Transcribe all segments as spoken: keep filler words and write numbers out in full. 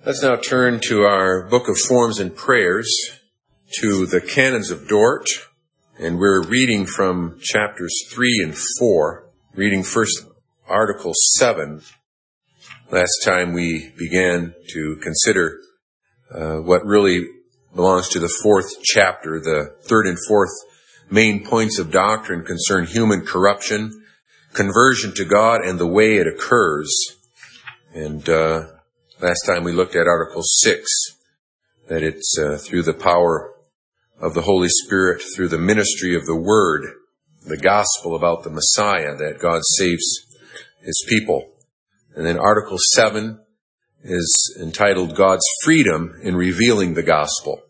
Let's now turn to our book of Forms and Prayers, to the Canons of Dort, and we're reading from chapters three and four, reading first Article seven. Last time we began to consider uh, what really belongs to the fourth chapter. The third and fourth main points of doctrine concern human corruption, conversion to God, and the way it occurs. And uh, last time we looked at Article six, that it's uh, through the power of the Holy Spirit, through the ministry of the Word, the gospel about the Messiah, that God saves His people. And then Article seven is entitled God's Freedom in Revealing the Gospel.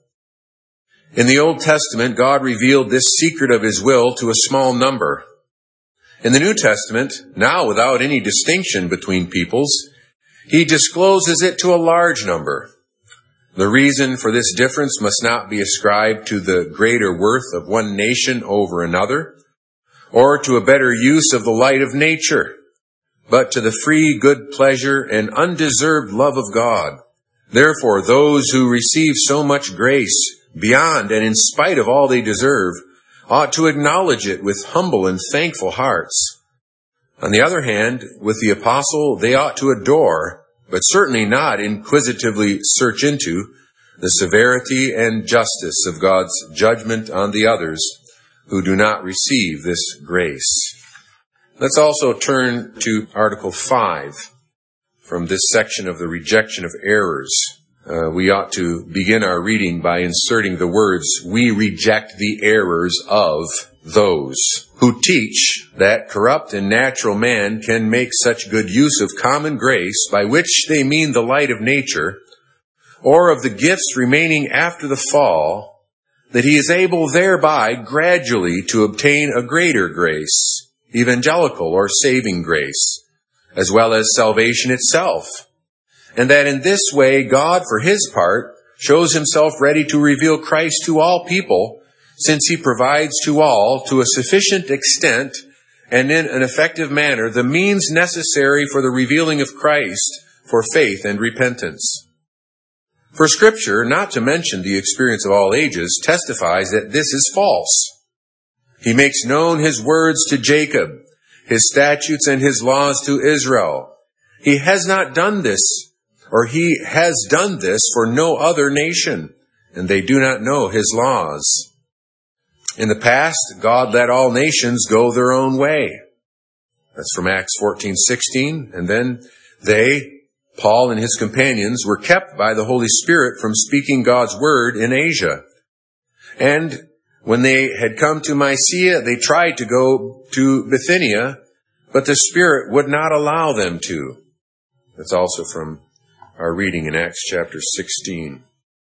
In the Old Testament, God revealed this secret of His will to a small number. In the New Testament, now without any distinction between peoples, He discloses it to a large number. The reason for this difference must not be ascribed to the greater worth of one nation over another, or to a better use of the light of nature, but to the free good pleasure and undeserved love of God. Therefore, those who receive so much grace beyond and in spite of all they deserve ought to acknowledge it with humble and thankful hearts. On the other hand, with the apostle, they ought to adore, but certainly not inquisitively search into, the severity and justice of God's judgment on the others who do not receive this grace. Let's also turn to Article five from this section of the rejection of errors. Uh, we ought to begin our reading by inserting the words, "We reject the errors of those who teach that corrupt and natural man can make such good use of common grace, by which they mean the light of nature, or of the gifts remaining after the fall, that he is able thereby gradually to obtain a greater grace, evangelical or saving grace, as well as salvation itself. And that in this way God, for His part, shows Himself ready to reveal Christ to all people, since He provides to all, to a sufficient extent and in an effective manner, the means necessary for the revealing of Christ for faith and repentance. For Scripture, not to mention the experience of all ages, testifies that this is false. He makes known His words to Jacob, His statutes and His laws to Israel. He has not done this, or He has done this for no other nation, and they do not know His laws. In the past, God let all nations go their own way. That's from Acts fourteen sixteen. And then they, Paul and his companions, were kept by the Holy Spirit from speaking God's word in Asia. And when they had come to Mysia, they tried to go to Bithynia, but the Spirit would not allow them to. That's also from our reading in Acts chapter sixteen.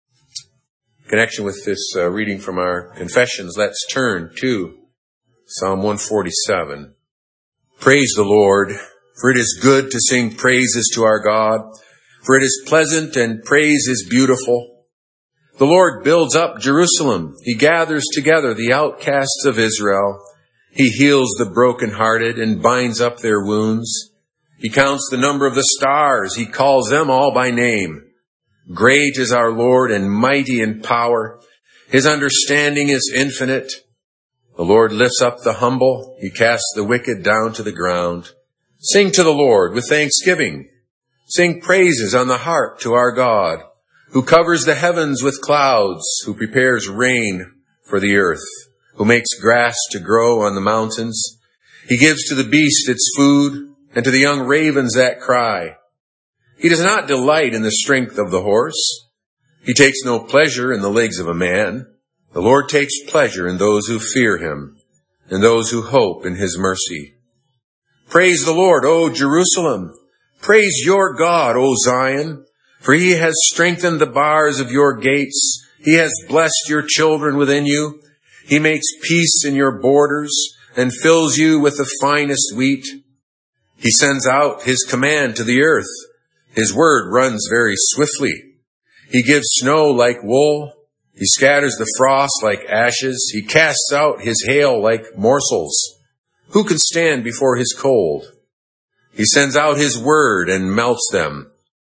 In connection with this uh, reading from our confessions, let's turn to Psalm one forty-seven. Praise the Lord, for it is good to sing praises to our God, for it is pleasant and praise is beautiful. The Lord builds up Jerusalem. He gathers together the outcasts of Israel. He heals the brokenhearted and binds up their wounds. He counts the number of the stars. He calls them all by name. Great is our Lord and mighty in power. His understanding is infinite. The Lord lifts up the humble. He casts the wicked down to the ground. Sing to the Lord with thanksgiving. Sing praises on the harp to our God, who covers the heavens with clouds, who prepares rain for the earth, who makes grass to grow on the mountains. He gives to the beast its food, and to the young ravens that cry. He does not delight in the strength of the horse. He takes no pleasure in the legs of a man. The Lord takes pleasure in those who fear Him, and those who hope in His mercy. Praise the Lord, O Jerusalem. Praise your God, O Zion. For He has strengthened the bars of your gates. He has blessed your children within you. He makes peace in your borders and fills you with the finest wheat. He sends out His command to the earth. His word runs very swiftly. He gives snow like wool. He scatters the frost like ashes. He casts out His hail like morsels. Who can stand before His cold? He sends out His word and melts them.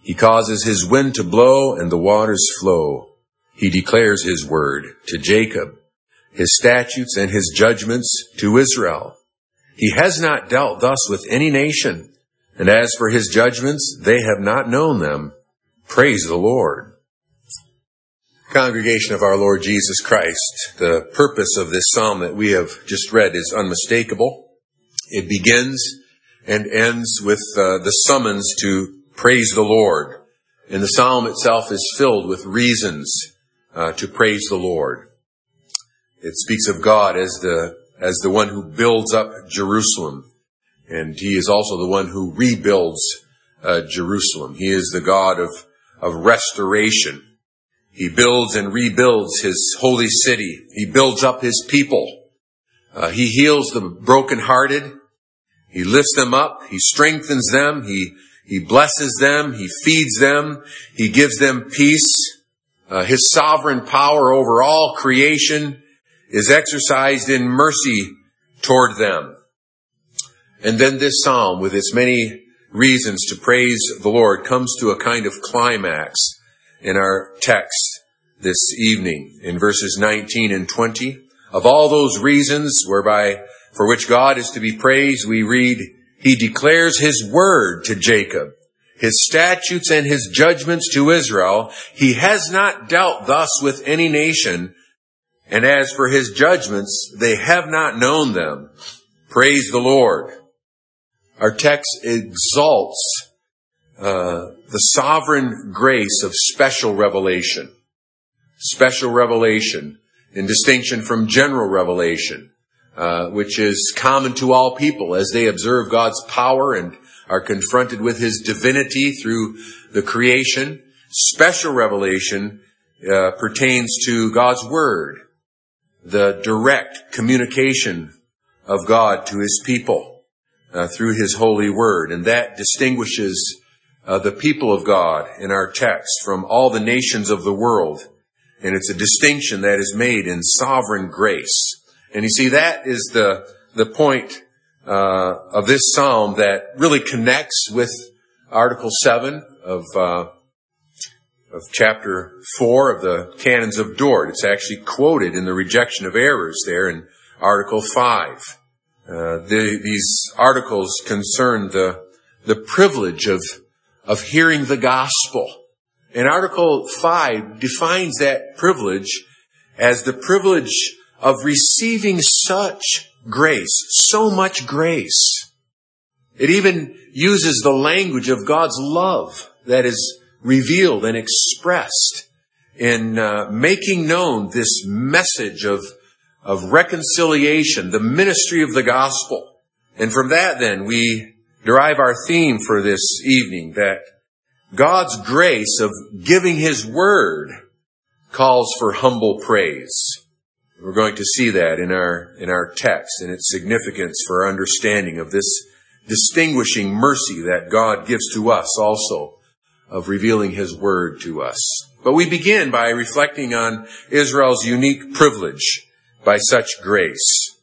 He causes his wind to blow and the waters flow. He declares his word to Jacob, his statutes and his judgments to Israel. He has not dealt thus with any nation, and as for his judgments, they have not known them. Praise the Lord. Congregation of our Lord Jesus Christ, the purpose of this psalm that we have just read is unmistakable. It begins and ends with uh, the summons to praise the Lord. And the psalm itself is filled with reasons uh, to praise the Lord. It speaks of God as the as the one who builds up Jerusalem. And he is also the one who rebuilds uh, Jerusalem. He is the God of, of restoration. He builds and rebuilds his holy city. He builds up his people. Uh, he heals the brokenhearted. He lifts them up. He strengthens them. He, he blesses them. He feeds them. He gives them peace. Uh, his sovereign power over all creation is exercised in mercy toward them. And then this psalm, with its many reasons to praise the Lord, comes to a kind of climax in our text this evening in verses nineteen and twenty. Of all those reasons whereby for which God is to be praised, we read, He declares His word to Jacob, His statutes and His judgments to Israel. He has not dealt thus with any nation, and as for His judgments, they have not known them. Praise the Lord. Our text exalts uh, the sovereign grace of special revelation. Special revelation in distinction from general revelation, uh, which is common to all people as they observe God's power and are confronted with His divinity through the creation. Special revelation uh, pertains to God's Word, the direct communication of God to His people uh, through His holy Word. And that distinguishes uh, the people of God in our text from all the nations of the world. And it's a distinction that is made in sovereign grace. And you see, that is the the point uh, of this psalm that really connects with Article seven of uh, of chapter four of the Canons of Dort. It's actually quoted in the rejection of errors there in Article five. Uh, the, these articles concern the the privilege of of hearing the gospel. And Article five defines that privilege as the privilege of receiving such grace, so much grace. It even uses the language of God's love that is revealed and expressed in uh, making known this message of, of reconciliation, the ministry of the gospel. And from that then we derive our theme for this evening, that God's grace of giving His word calls for humble praise. We're going to see that in our in our text and its significance for our understanding of this distinguishing mercy that God gives to us also of revealing His word to us. But we begin by reflecting on Israel's unique privilege by such grace.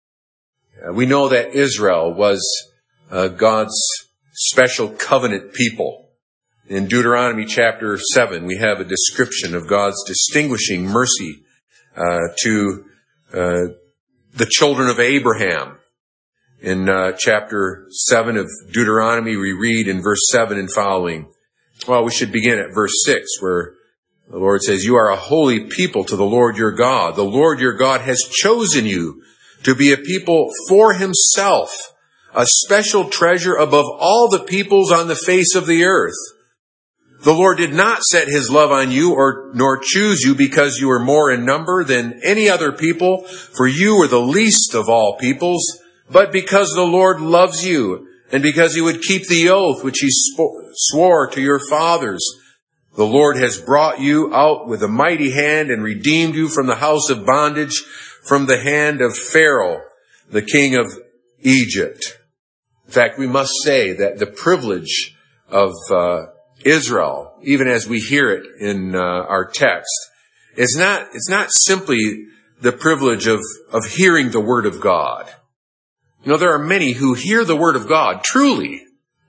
Uh, we know that Israel was uh, God's special covenant people. In Deuteronomy chapter seven, we have a description of God's distinguishing mercy uh, to uh, the children of Abraham. In uh, chapter seven of Deuteronomy, we read in verse seven and following. Well, we should begin at verse six, where the Lord says, "You are a holy people to the Lord your God. The Lord your God has chosen you to be a people for Himself, a special treasure above all the peoples on the face of the earth. The Lord did not set His love on you or nor choose you because you were more in number than any other people, for you were the least of all peoples, but because the Lord loves you and because He would keep the oath which He sp- swore to your fathers. The Lord has brought you out with a mighty hand and redeemed you from the house of bondage, from the hand of Pharaoh, the king of Egypt." In fact, we must say that the privilege of uh, Israel, even as we hear it in uh, our text, is not, it's not simply the privilege of, of hearing the Word of God. You know, there are many who hear the Word of God truly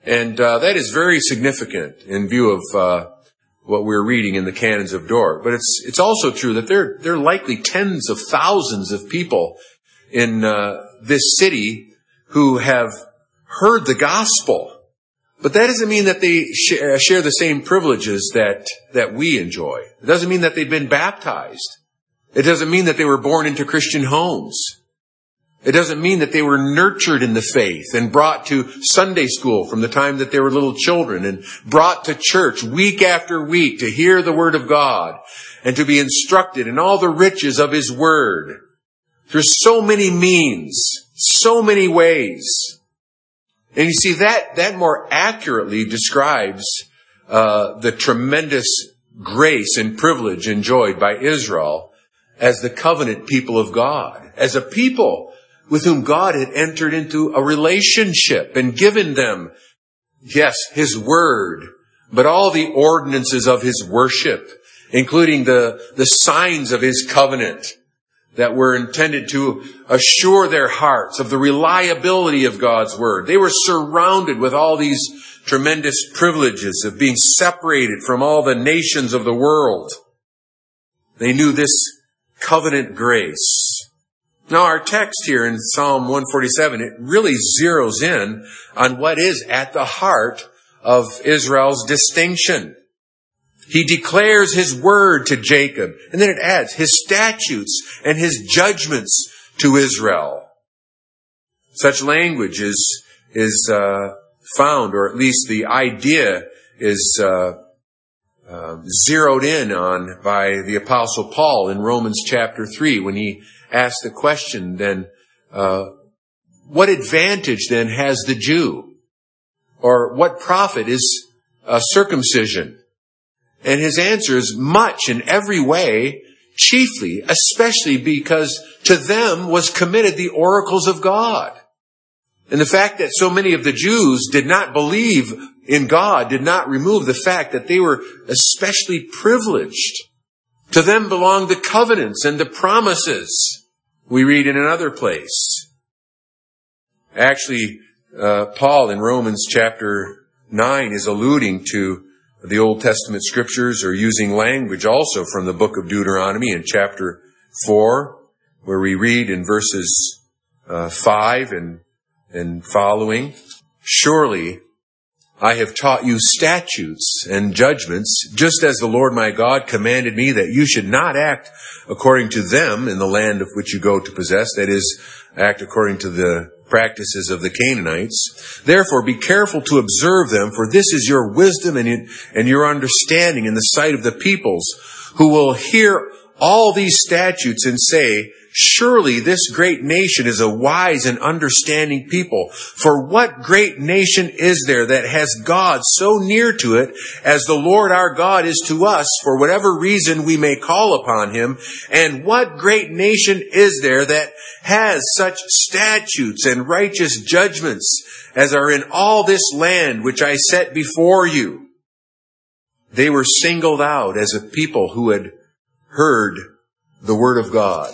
And uh, that is very significant in view of uh, what we're reading in the Canons of Dort. But it's it's also true that there, there are likely tens of thousands of people in uh, this city who have heard the gospel. But that doesn't mean that they sh- share the same privileges that, that we enjoy. It doesn't mean that they've been baptized. It doesn't mean that they were born into Christian homes. It doesn't mean that they were nurtured in the faith and brought to Sunday school from the time that they were little children and brought to church week after week to hear the Word of God and to be instructed in all the riches of His Word. There's so many means, so many ways. And you see, that, that more accurately describes uh, the tremendous grace and privilege enjoyed by Israel as the covenant people of God, as a people with whom God had entered into a relationship and given them, yes, His Word, but all the ordinances of His worship, including the, the signs of His covenant that were intended to assure their hearts of the reliability of God's Word. They were surrounded with all these tremendous privileges of being separated from all the nations of the world. They knew this covenant grace. Now, our text here in Psalm one forty-seven, it really zeroes in on what is at the heart of Israel's distinction. He declares His word to Jacob, and then it adds His statutes and His judgments to Israel. Such language is, is uh, found, or at least the idea is uh, uh, zeroed in on by the Apostle Paul in Romans chapter three when he asked the question, then, uh, what advantage then has the Jew? Or what profit is uh, circumcision? And his answer is much in every way, chiefly, especially because to them was committed the oracles of God. And the fact that so many of the Jews did not believe in God did not remove the fact that they were especially privileged. To them belong the covenants and the promises. We read in another place. Actually, uh, Paul in Romans chapter nine is alluding to the Old Testament scriptures, or using language also from the book of Deuteronomy in chapter four, where we read in verses uh, five and, and following, "Surely I have taught you statutes and judgments, just as the Lord my God commanded me, that you should not act according to them in the land of which you go to possess," that is, act according to the practices of the Canaanites. "Therefore be careful to observe them, for this is your wisdom and, and your understanding in the sight of the peoples, who will hear all these statutes and say, 'Surely this great nation is a wise and understanding people.' For what great nation is there that has God so near to it as the Lord our God is to us, for whatever reason we may call upon Him? And what great nation is there that has such statutes and righteous judgments as are in all this land which I set before you?" They were singled out as a people who had heard the Word of God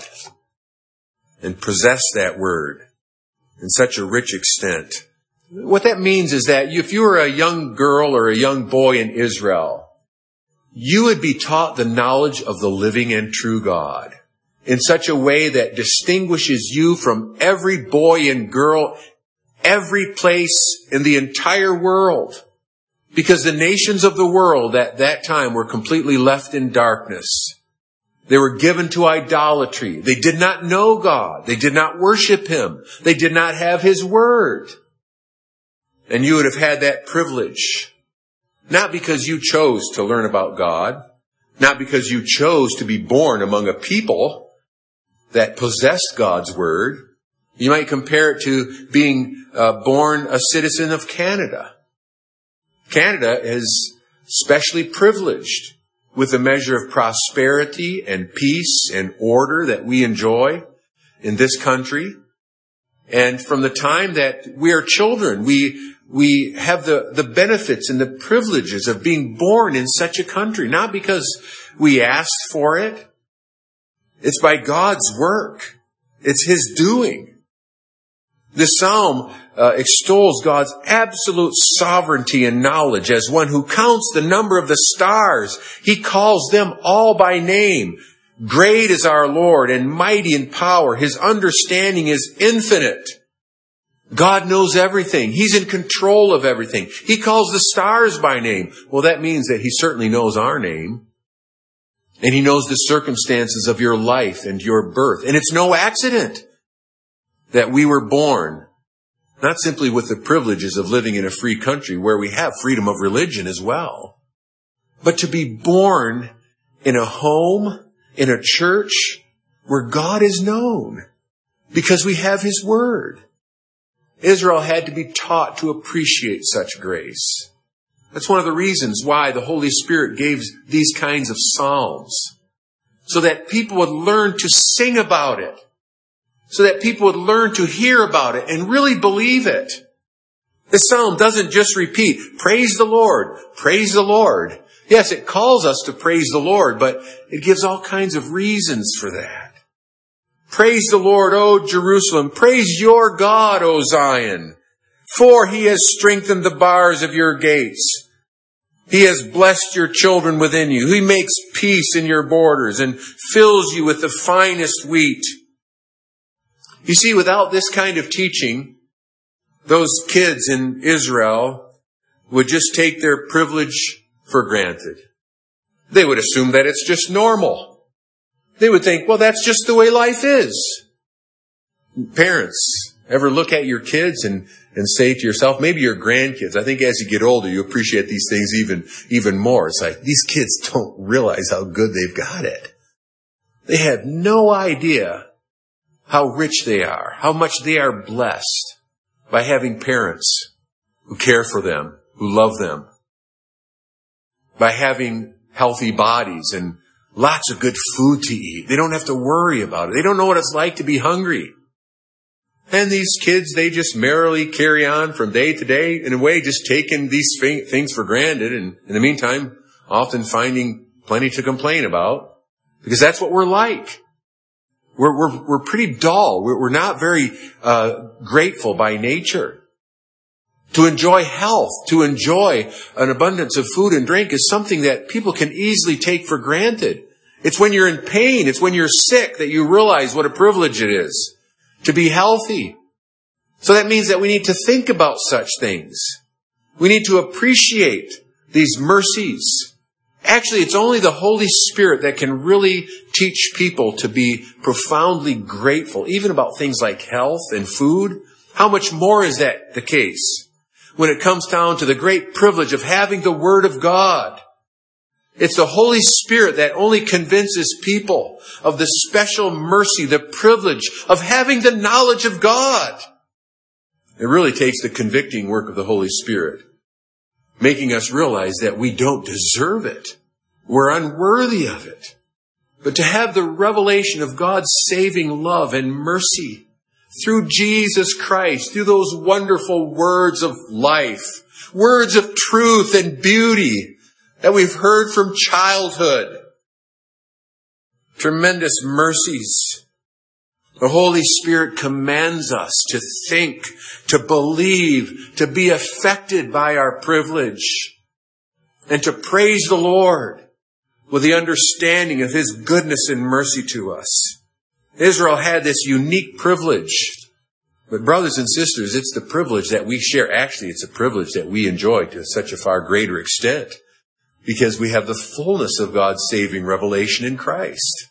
and possessed that Word in such a rich extent. What that means is that if you were a young girl or a young boy in Israel, you would be taught the knowledge of the living and true God in such a way that distinguishes you from every boy and girl, every place in the entire world. Because the nations of the world at that time were completely left in darkness. They were given to idolatry. They did not know God. They did not worship Him. They did not have His Word. And you would have had that privilege. Not because you chose to learn about God. Not because you chose to be born among a people that possessed God's Word. You might compare it to being uh, born a citizen of Canada. Canada is specially privileged with the measure of prosperity and peace and order that we enjoy in this country. And from the time that we are children, we we have the, the benefits and the privileges of being born in such a country. Not because we asked for it. It's by God's work. It's His doing. This psalm uh, extols God's absolute sovereignty and knowledge as one who counts the number of the stars. He calls them all by name. Great is our Lord and mighty in power. His understanding is infinite. God knows everything. He's in control of everything. He calls the stars by name. Well, that means that He certainly knows our name. And He knows the circumstances of your life and your birth. And it's no accident that we were born, not simply with the privileges of living in a free country where we have freedom of religion as well, but to be born in a home, in a church where God is known because we have His Word. Israel had to be taught to appreciate such grace. That's one of the reasons why the Holy Spirit gave these kinds of psalms, so that people would learn to sing about it, so that people would learn to hear about it and really believe it. The psalm doesn't just repeat, praise the Lord, praise the Lord. Yes, it calls us to praise the Lord, but it gives all kinds of reasons for that. Praise the Lord, O Jerusalem. Praise your God, O Zion. For He has strengthened the bars of your gates. He has blessed your children within you. He makes peace in your borders and fills you with the finest wheat. You see, without this kind of teaching, those kids in Israel would just take their privilege for granted. They would assume that it's just normal. They would think, well, that's just the way life is. Parents, ever look at your kids and, and say to yourself, maybe your grandkids, I think as you get older, you appreciate these things even, even more. It's like, these kids don't realize how good they've got it. They have no idea how rich they are, how much they are blessed by having parents who care for them, who love them, by having healthy bodies and lots of good food to eat. They don't have to worry about it. They don't know what it's like to be hungry. And these kids, they just merrily carry on from day to day, in a way just taking these things for granted, and in the meantime, often finding plenty to complain about, because that's what we're like. We're, we're, we're pretty dull. We're, we're not very uh, grateful by nature. To enjoy health, to enjoy an abundance of food and drink is something that people can easily take for granted. It's when you're in pain, it's when you're sick that you realize what a privilege it is to be healthy. So that means that we need to think about such things. We need to appreciate these mercies. Actually, it's only the Holy Spirit that can really teach people to be profoundly grateful, even about things like health and food. How much more is that the case when it comes down to the great privilege of having the Word of God? It's the Holy Spirit that only convinces people of the special mercy, the privilege of having the knowledge of God. It really takes the convicting work of the Holy Spirit, making us realize that we don't deserve it. We're unworthy of it. But to have the revelation of God's saving love and mercy through Jesus Christ, through those wonderful words of life, words of truth and beauty that we've heard from childhood. Tremendous mercies. The Holy Spirit commands us to think, to believe, to be affected by our privilege, and to praise the Lord with the understanding of His goodness and mercy to us. Israel had this unique privilege. But brothers and sisters, it's the privilege that we share. Actually, it's a privilege that we enjoy to such a far greater extent, because we have the fullness of God's saving revelation in Christ.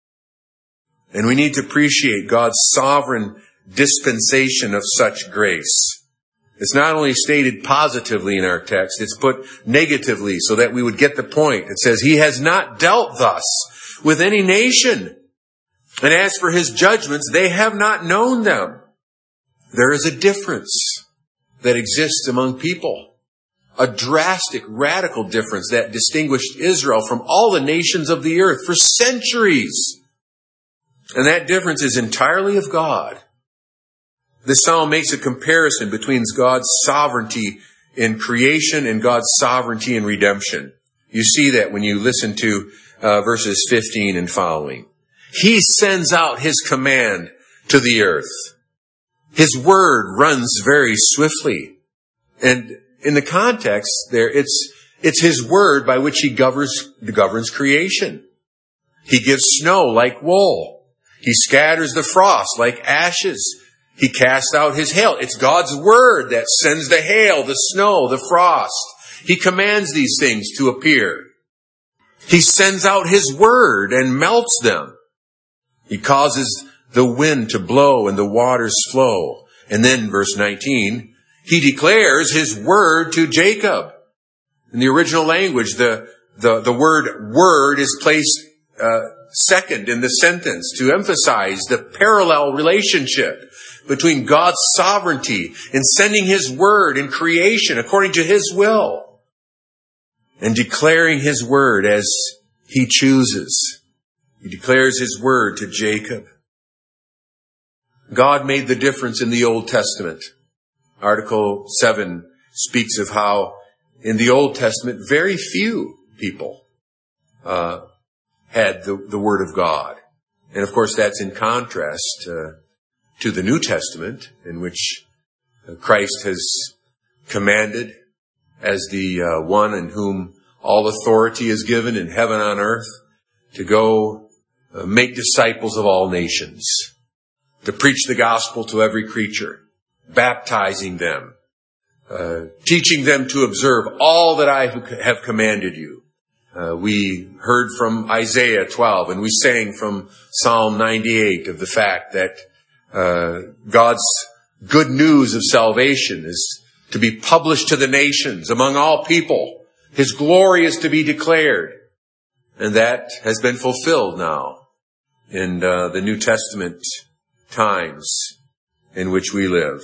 And we need to appreciate God's sovereign dispensation of such grace. It's not only stated positively in our text, it's put negatively so that we would get the point. It says, He has not dealt thus with any nation. And as for His judgments, they have not known them. There is a difference that exists among people. A drastic, radical difference that distinguished Israel from all the nations of the earth for centuries. And that difference is entirely of God. This psalm makes a comparison between God's sovereignty in creation and God's sovereignty in redemption. You see that when you listen to uh, verses fifteen and following. He sends out His command to the earth. His word runs very swiftly. And in the context there, it's, it's His word by which He governs, governs creation. He gives snow like wool. He scatters the frost like ashes. He casts out His hail. It's God's word that sends the hail, the snow, the frost. He commands these things to appear. He sends out His word and melts them. He causes the wind to blow and the waters flow. And then verse nineteen, He declares His word to Jacob. In the original language, the, the, the word word is placed uh, second in the sentence to emphasize the parallel relationship between God's sovereignty in sending His word in creation according to His will and declaring His word as He chooses. He declares His word to Jacob. God made the difference in the Old Testament. Article seven speaks of how in the Old Testament very few people uh, had the, the Word of God. And of course that's in contrast uh, to the New Testament, in which Christ has commanded as the uh, one in whom all authority is given in heaven and on earth to go uh, make disciples of all nations, to preach the gospel to every creature, baptizing them, uh, teaching them to observe all that I have commanded you. Uh, we heard from Isaiah twelve, and we sang from Psalm ninety-eight of the fact that uh, God's good news of salvation is to be published to the nations among all people. His glory is to be declared. And that has been fulfilled now in uh, the New Testament times in which we live.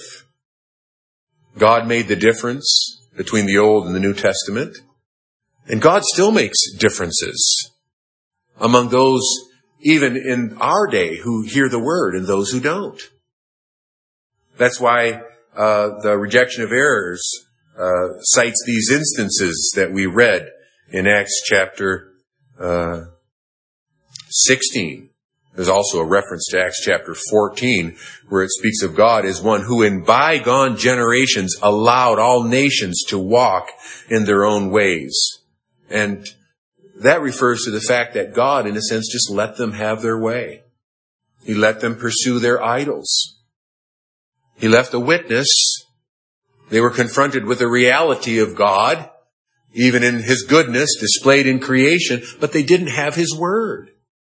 God made the difference between the Old and the New Testament. And God still makes differences among those even in our day who hear the word and those who don't. That's why uh, the rejection of errors uh, cites these instances that we read in Acts chapter uh, sixteen. There's also a reference to Acts chapter fourteen where it speaks of God as one who in bygone generations allowed all nations to walk in their own ways. And that refers to the fact that God, in a sense, just let them have their way. He let them pursue their idols. He left a witness. They were confronted with the reality of God, even in His goodness displayed in creation, but they didn't have His word.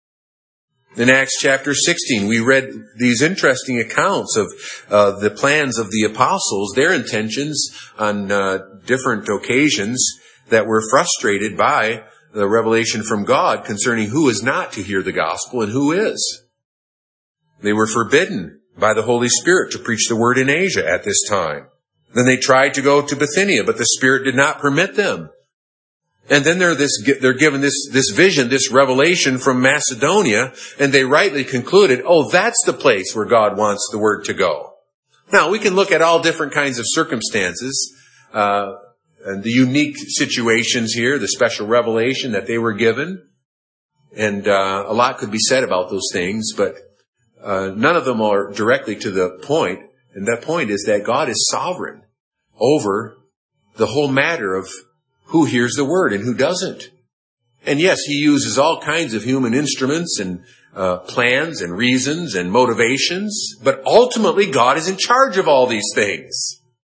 In Acts chapter sixteen, we read these interesting accounts of uh, the plans of the apostles, their intentions on uh, different occasions that were frustrated by the revelation from God concerning who is not to hear the gospel and who is. They were forbidden by the Holy Spirit to preach the word in Asia at this time. Then they tried to go to Bithynia, but the Spirit did not permit them. And then they're this, they're given this, this vision, this revelation from Macedonia, and they rightly concluded, oh, that's the place where God wants the word to go. Now, we can look at all different kinds of circumstances, uh, and the unique situations here, the special revelation that they were given. And uh, a lot could be said about those things, but uh, none of them are directly to the point. And that point is that God is sovereign over the whole matter of who hears the word and who doesn't. And yes, He uses all kinds of human instruments and uh, plans and reasons and motivations, but ultimately God is in charge of all these things.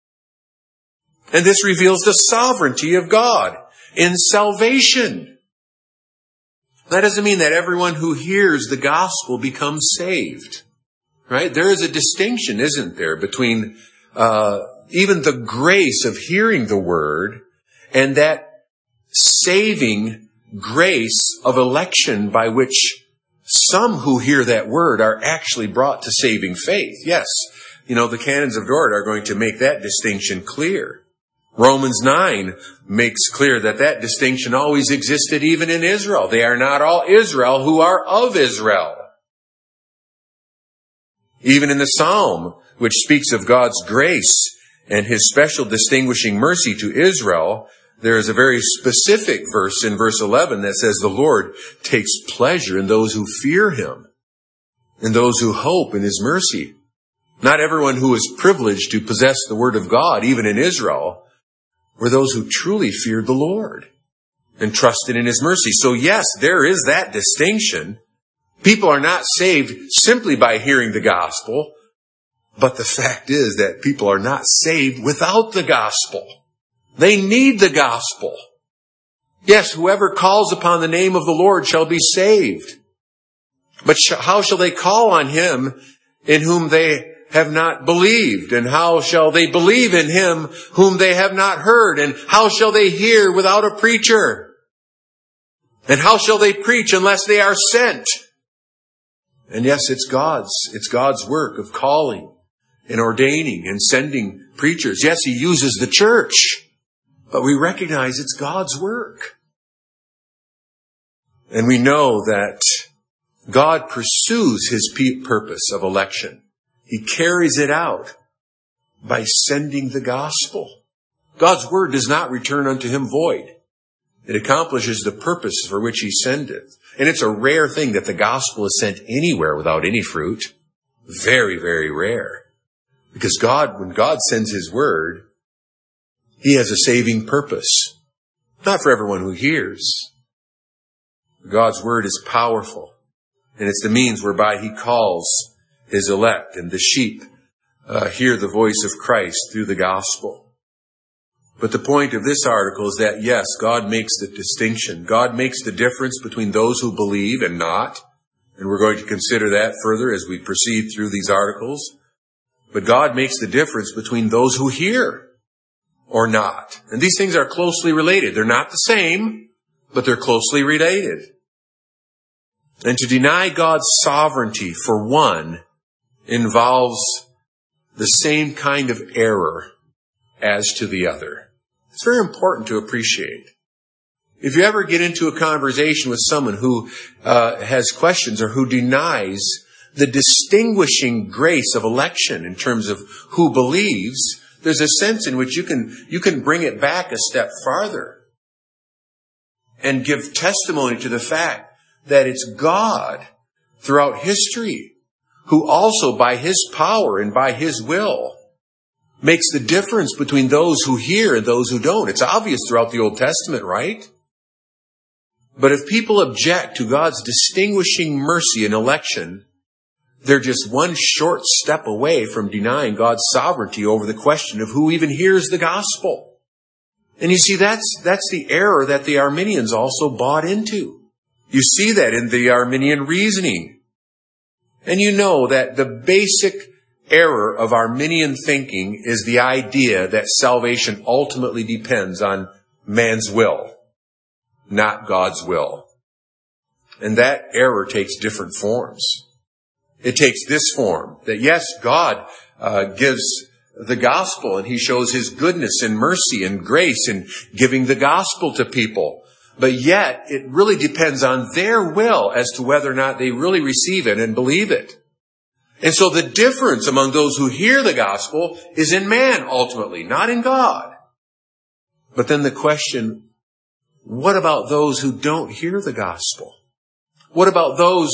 And this reveals the sovereignty of God in salvation. That doesn't mean that everyone who hears the gospel becomes saved. Right? There is a distinction, isn't there, between uh, even the grace of hearing the word and that saving grace of election by which some who hear that word are actually brought to saving faith. Yes, you know, the canons of Dort are going to make that distinction clear. Romans nine makes clear that that distinction always existed even in Israel. They are not all Israel who are of Israel. Even in the Psalm, which speaks of God's grace and His special distinguishing mercy to Israel, there is a very specific verse in verse eleven that says the Lord takes pleasure in those who fear Him, in those who hope in His mercy. Not everyone who was privileged to possess the Word of God, even in Israel, were those who truly feared the Lord and trusted in His mercy. So yes, there is that distinction. People are not saved simply by hearing the gospel, but the fact is that people are not saved without the gospel. They need the gospel. Yes, whoever calls upon the name of the Lord shall be saved. But sh- how shall they call on Him in whom they have not believed? And how shall they believe in Him whom they have not heard? And how shall they hear without a preacher? And how shall they preach unless they are sent? And yes, it's God's, it's God's work of calling and ordaining and sending preachers. Yes, He uses the church, but we recognize it's God's work. And we know that God pursues His purpose of election. He carries it out by sending the gospel. God's word does not return unto Him void. It accomplishes the purpose for which He sendeth. And it's a rare thing that the gospel is sent anywhere without any fruit. Very, very rare. Because God, when God sends His word, He has a saving purpose. Not for everyone who hears. God's word is powerful. And it's the means whereby He calls His elect, and the sheep uh, hear the voice of Christ through the gospel. But the point of this article is that, yes, God makes the distinction. God makes the difference between those who believe and not. And we're going to consider that further as we proceed through these articles. But God makes the difference between those who hear or not. And these things are closely related. They're not the same, but they're closely related. And to deny God's sovereignty for one involves the same kind of error as to the other. It's very important to appreciate. If you ever get into a conversation with someone who uh, has questions or who denies the distinguishing grace of election in terms of who believes, there's a sense in which you can you can bring it back a step farther and give testimony to the fact that it's God throughout history who also by His power and by His will makes the difference between those who hear and those who don't. It's obvious throughout the Old Testament, right? But if people object to God's distinguishing mercy in election, they're just one short step away from denying God's sovereignty over the question of who even hears the gospel. And you see, that's, that's the error that the Arminians also bought into. You see that in the Arminian reasoning. And you know that the basic error of Arminian thinking is the idea that salvation ultimately depends on man's will, not God's will. And that error takes different forms. It takes this form, that yes, God uh, gives the gospel and He shows His goodness and mercy and grace in giving the gospel to people. But yet, it really depends on their will as to whether or not they really receive it and believe it. And so the difference among those who hear the gospel is in man ultimately, not in God. But then the question, what about those who don't hear the gospel? What about those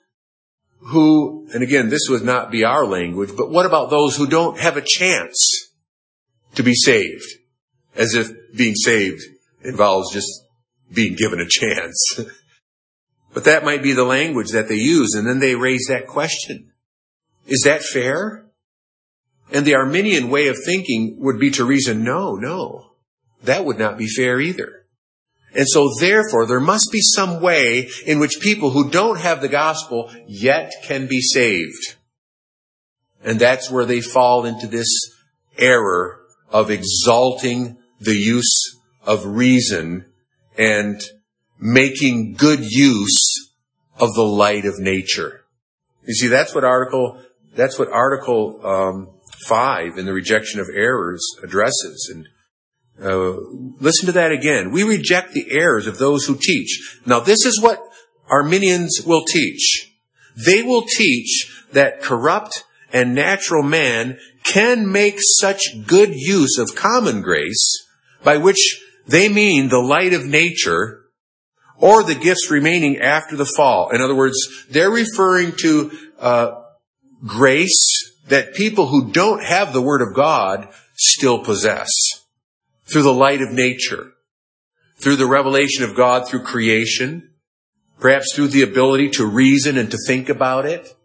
who, and again, this would not be our language, but what about those who don't have a chance to be saved? As if being saved involves just being given a chance. But that might be the language that they use, and then they raise that question. Is that fair? And the Arminian way of thinking would be to reason, no, no, that would not be fair either. And so therefore, there must be some way in which people who don't have the gospel yet can be saved. And that's where they fall into this error of exalting the use of reason and making good use of the light of nature. You see, that's what article, that's what article um, five in the rejection of errors addresses. And uh, listen to that again. We reject the errors of those who teach. Now, this is what Arminians will teach. They will teach that corrupt and natural man can make such good use of common grace, by which they mean the light of nature, or the gifts remaining after the fall. In other words, they're referring to uh, grace that people who don't have the Word of God still possess through the light of nature, through the revelation of God through creation, perhaps through the ability to reason and to think about it.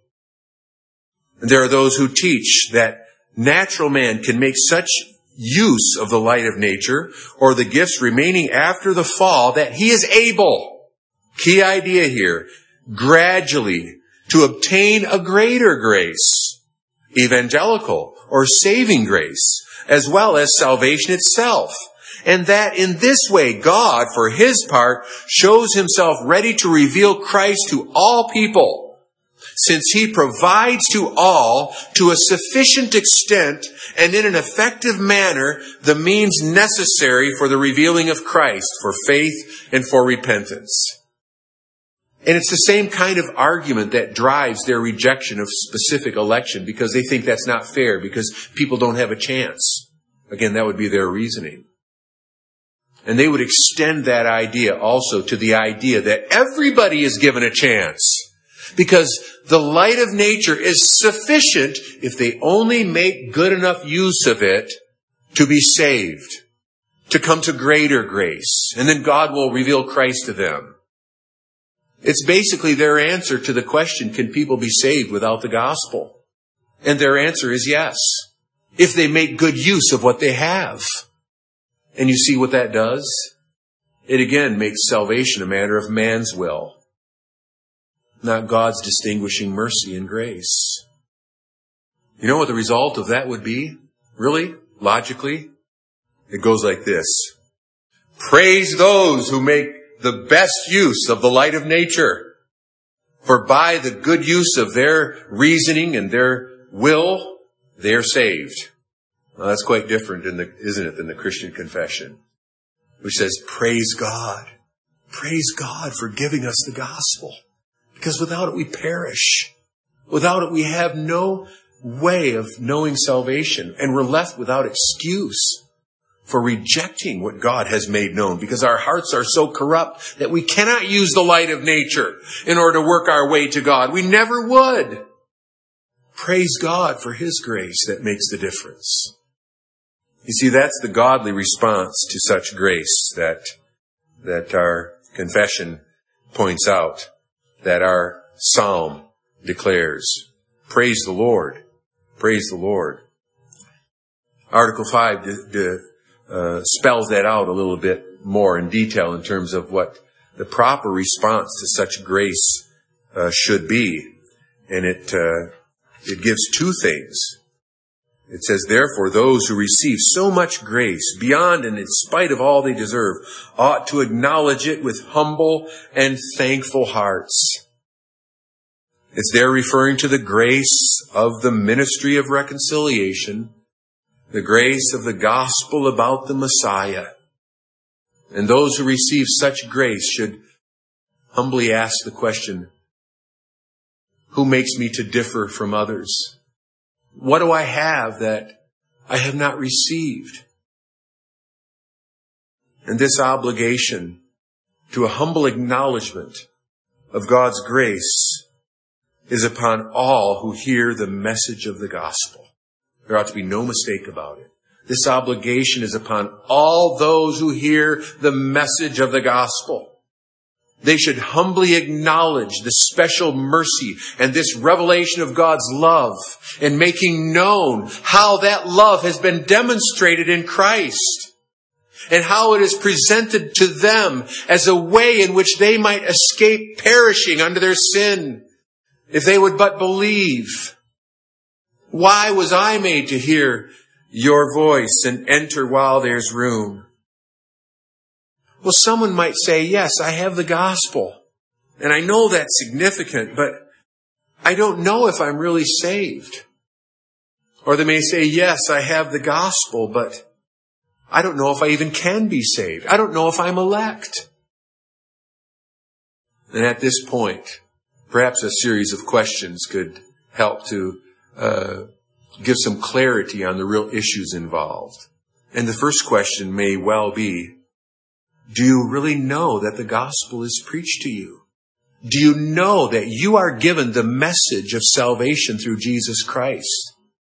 And there are those who teach that natural man can make such use of the light of nature or the gifts remaining after the fall that he is able, key idea here, gradually to obtain a greater grace, evangelical or saving grace, as well as salvation itself. And that in this way, God, for His part, shows Himself ready to reveal Christ to all people, since He provides to all, to a sufficient extent and in an effective manner, the means necessary for the revealing of Christ, for faith and for repentance. And it's the same kind of argument that drives their rejection of specific election, because they think that's not fair, because people don't have a chance. Again, that would be their reasoning. And they would extend that idea also to the idea that everybody is given a chance, because the light of nature is sufficient if they only make good enough use of it to be saved, to come to greater grace, and then God will reveal Christ to them. It's basically their answer to the question, can people be saved without the gospel? And their answer is yes, if they make good use of what they have. And you see what that does? It again makes salvation a matter of man's will, not God's distinguishing mercy and grace. You know what the result of that would be? Really? Logically? It goes like this. Praise those who make the best use of the light of nature, for by the good use of their reasoning and their will, they are saved. Well, that's quite different, in the, isn't it, than the Christian confession, which says, praise God. Praise God for giving us the gospel. Because without it, we perish. Without it, we have no way of knowing salvation. And we're left without excuse for rejecting what God has made known, because our hearts are so corrupt that we cannot use the light of nature in order to work our way to God. We never would. Praise God for His grace that makes the difference. You see, that's the godly response to such grace that, that our confession points out, that our psalm declares. Praise the Lord. Praise the Lord. Article five de, de, uh, spells that out a little bit more in detail in terms of what the proper response to such grace uh, should be. And it, uh, it gives two things. It says, therefore, those who receive so much grace beyond and in spite of all they deserve ought to acknowledge it with humble and thankful hearts. It's there referring to the grace of the ministry of reconciliation, the grace of the gospel about the Messiah. And those who receive such grace should humbly ask the question, who makes me to differ from others? What do I have that I have not received? And this obligation to a humble acknowledgement of God's grace is upon all who hear the message of the gospel. There ought to be no mistake about it. This obligation is upon all those who hear the message of the gospel. They should humbly acknowledge the special mercy and this revelation of God's love, and making known how that love has been demonstrated in Christ, and how it is presented to them as a way in which they might escape perishing under their sin, if they would but believe. Why was I made to hear your voice and enter while there's room? Well, someone might say, yes, I have the gospel, and I know that's significant, but I don't know if I'm really saved. Or they may say, yes, I have the gospel, but I don't know if I even can be saved. I don't know if I'm elect. And at this point, perhaps a series of questions could help to uh, give some clarity on the real issues involved. And the first question may well be, do you really know that the gospel is preached to you? Do you know that you are given the message of salvation through Jesus Christ?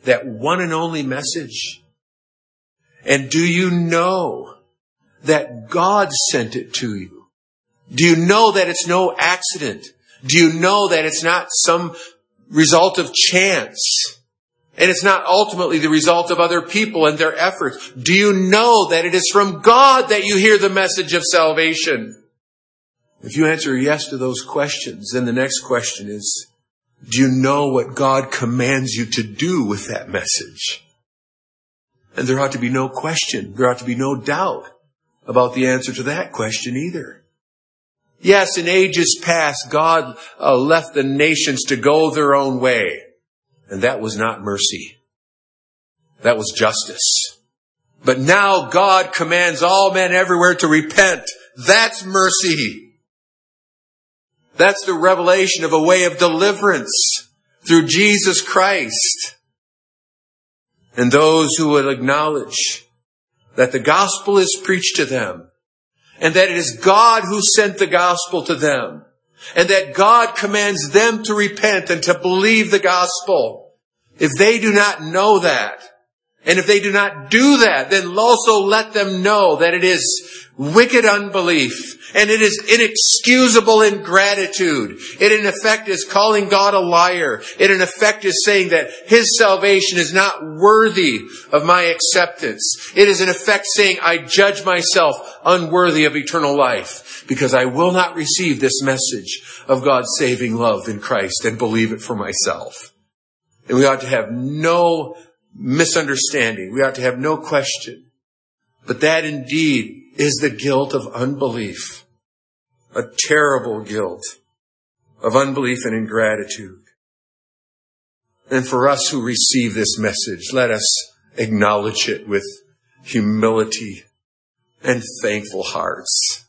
that one and only message? And do you know that God sent it to you? Do you know that it's no accident? Do you know that it's not some result of chance? And it's not ultimately the result of other people and their efforts. Do you know that it is from God that you hear the message of salvation? If you answer yes to those questions, then the next question is, do you know what God commands you to do with that message? And there ought to be no question, there ought to be no doubt about the answer to that question either. Yes, in ages past, God uh, left the nations to go their own way. And that was not mercy. That was justice. But now God commands all men everywhere to repent. That's mercy. That's the revelation of a way of deliverance through Jesus Christ. And those who will acknowledge that the gospel is preached to them, and that it is God who sent the gospel to them, and that God commands them to repent and to believe the gospel. If they do not know that, and if they do not do that, then also let them know that it is wicked unbelief, and it is inexcusable ingratitude. It in effect is calling God a liar. It in effect is saying that His salvation is not worthy of my acceptance. It is in effect saying I judge myself unworthy of eternal life because I will not receive this message of God's saving love in Christ and believe it for myself. And we ought to have no misunderstanding. We ought to have no question. But that indeed is the guilt of unbelief. A terrible guilt of unbelief and ingratitude. And for us who receive this message, let us acknowledge it with humility and thankful hearts.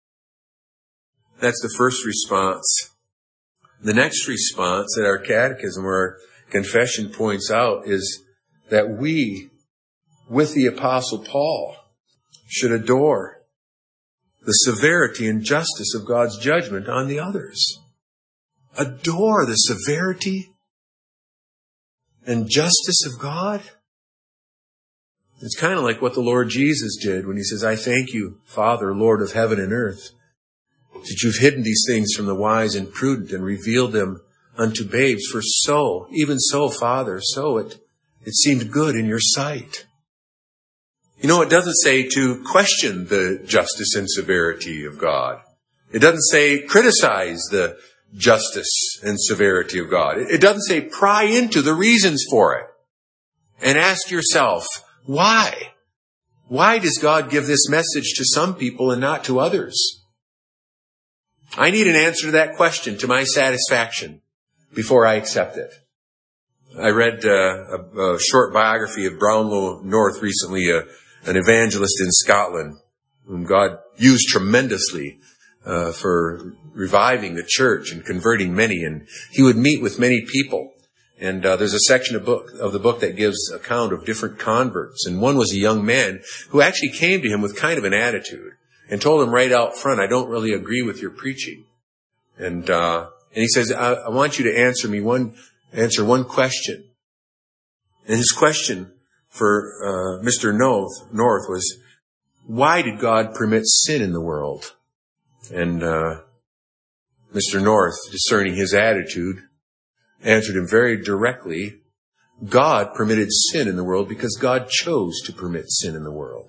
That's the first response. The next response that our catechism or our confession points out is that we, with the Apostle Paul, should adore the severity and justice of God's judgment on the others. Adore the severity and justice of God. It's kind of like what the Lord Jesus did when He says, I thank you, Father, Lord of heaven and earth, that you've hidden these things from the wise and prudent and revealed them unto babes. For so, even so, Father, so it, it seemed good in your sight. You know, it doesn't say to question the justice and severity of God. It doesn't say criticize the justice and severity of God. It doesn't say pry into the reasons for it and ask yourself, why? Why does God give this message to some people and not to others? I need an answer to that question to my satisfaction before I accept it. I read uh, a, a short biography of Brownlow North recently, uh, an evangelist in Scotland whom God used tremendously uh, for reviving the church and converting many. And he would meet with many people. And uh, there's a section of, book, of the book that gives account of different converts. And one was a young man who actually came to him with kind of an attitude and told him right out front, I don't really agree with your preaching. And uh, and he says, I, I want you to answer me one answer one question. And his question for uh, Mister North, North was, why did God permit sin in the world? And uh, Mister North, discerning his attitude, answered him very directly, God permitted sin in the world because God chose to permit sin in the world.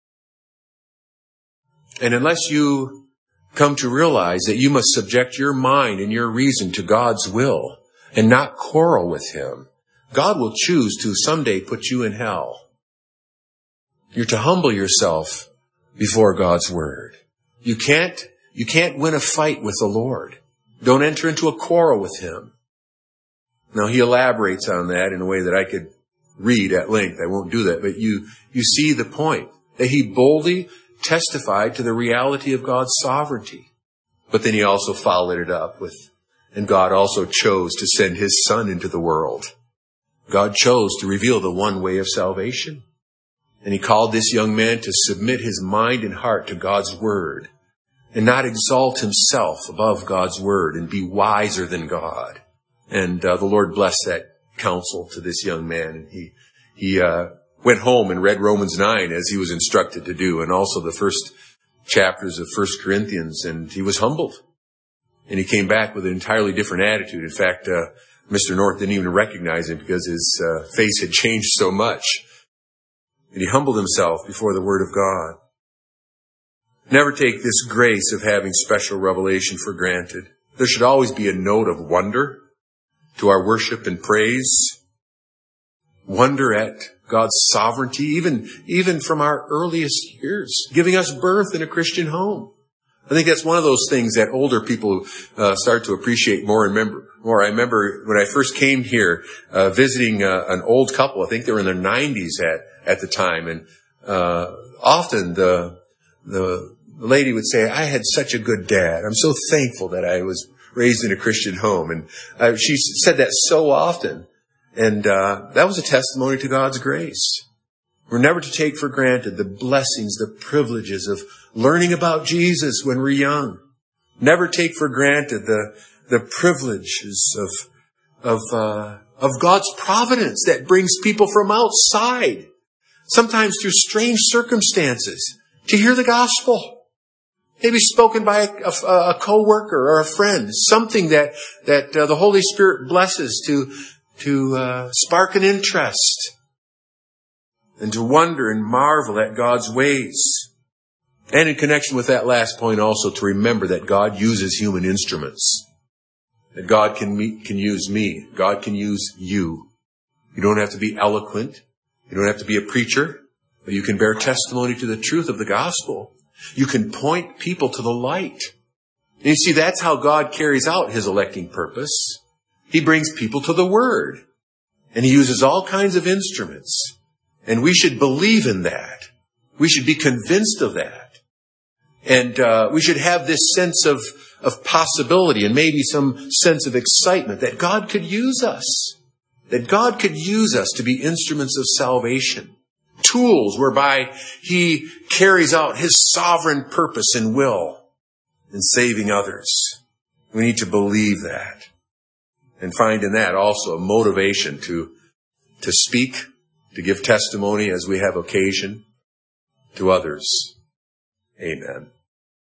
And unless you come to realize that you must subject your mind and your reason to God's will and not quarrel with Him, God will choose to someday put you in hell. You're to humble yourself before God's Word. You can't, you can't win a fight with the Lord. Don't enter into a quarrel with Him. Now, he elaborates on that in a way that I could read at length. I won't do that, but you, you see the point. That he boldly testified to the reality of God's sovereignty. But then he also followed it up with, and God also chose to send His Son into the world. God chose to reveal the one way of salvation. And He called this young man to submit his mind and heart to God's Word and not exalt himself above God's Word and be wiser than God. And uh, the Lord blessed that counsel to this young man. He, he, uh, went home and read Romans nine as he was instructed to do, and also the first chapters of First Corinthians, and he was humbled. And he came back with an entirely different attitude. In fact, uh, Mister North didn't even recognize him because his uh, face had changed so much. And he humbled himself before the Word of God. Never take this grace of having special revelation for granted. There should always be a note of wonder to our worship and praise. Wonder at God's sovereignty, even, even from our earliest years, giving us birth in a Christian home. I think that's one of those things that older people uh, start to appreciate more and remember more. I remember when I first came here, uh, visiting uh, an old couple. I think they were in their nineties at, at the time. And uh, often the, the lady would say, I had such a good dad. I'm so thankful that I was raised in a Christian home. And uh, she said that so often. And uh, that was a testimony to God's grace. We're never to take for granted the blessings, the privileges of learning about Jesus when we're young. Never take for granted the the privileges of of uh, of God's providence that brings people from outside, sometimes through strange circumstances, to hear the gospel. Maybe spoken by a, a, a co-worker or a friend, something that that uh, the Holy Spirit blesses to to uh, spark an interest. And to wonder and marvel at God's ways. And in connection with that last point also to remember that God uses human instruments. That God can meet, can use me. God can use you. You don't have to be eloquent. You don't have to be a preacher. But you can bear testimony to the truth of the gospel. You can point people to the light. And you see, that's how God carries out His electing purpose. He brings people to the Word. And He uses all kinds of instruments. And we should believe in that. We should be convinced of that. And uh, we should have this sense of, of possibility and maybe some sense of excitement that God could use us. That God could use us to be instruments of salvation. Tools whereby He carries out His sovereign purpose and will in saving others. We need to believe that. And find in that also a motivation to, to speak, to give testimony as we have occasion to others. Amen.